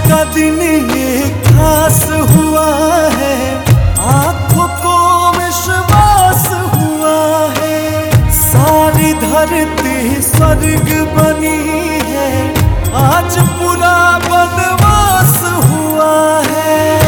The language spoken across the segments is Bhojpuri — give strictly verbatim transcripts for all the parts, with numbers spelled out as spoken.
का दिन ये खास हुआ है, आंखों को विश्वास हुआ है। सारी धरती स्वर्ग बनी है, आज पूरा वनवास हुआ है।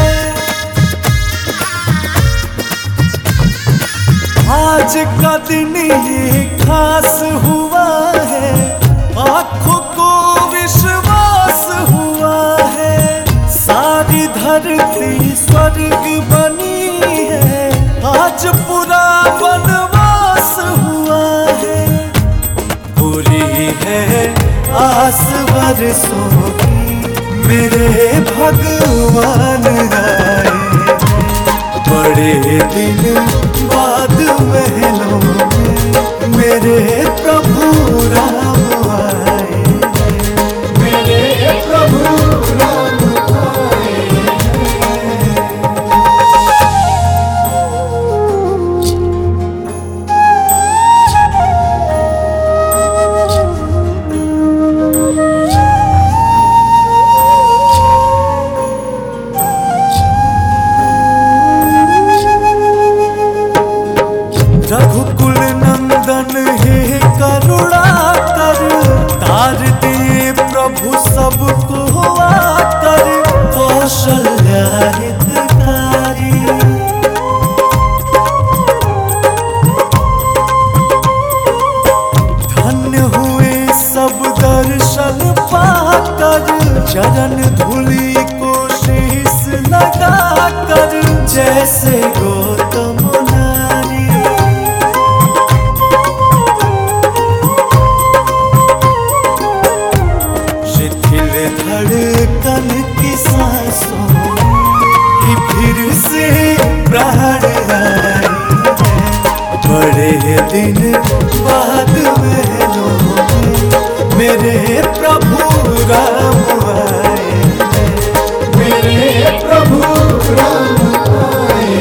आज का दिन ये खास हुआ है, आंखों को विश्वास हुआ है। सारी धरती स्वर्ग बनी है, आज पूरा वनवास हुआ है। पूरी है आस बरसों की, मेरे भगवान आए। बड़े दिन बाद महलों में मेरे प्रभु राम आए। मेरे प्रभु राम आए। रघुकुल नंदन हे करुणाकर, तार दिए प्रभु सबको आकर। कौशल्या हितकारी, धन्य हुए सब दर्शन पाकर। चरण धूलि को शीश लगाकर, जैसे गौतम धड़कन की सांसों की फिर से प्राण आए। बड़े दिन बाद महलों में मेरे प्रभु राम आए। मेरे प्रभु राम आए।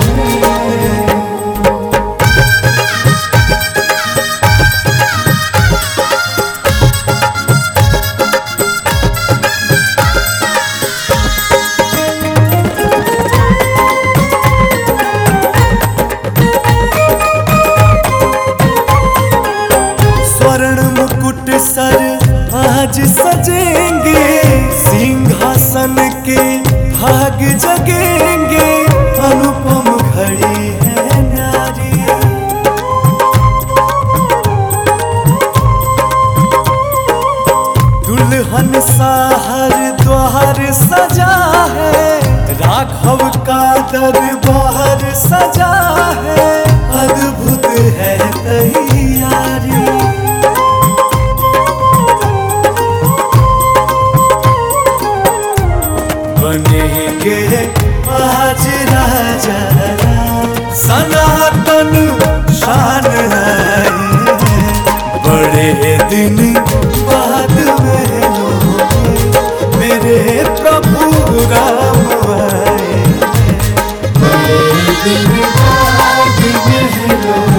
मुकुट सर आज सजेंगे, सिंहासन के भाग जगेंगे। अनुपम घड़ी है नारी, दुल्हन सा हर द्वार सजा है। राघव का दरबार सजा है, अद्भुत है तैयारी। बनेंगे आज राजा राम, सनातन शान आए। बड़े दिन बाद महलों में मेरे प्रभु राम आए। बड़े दिन बाद महलों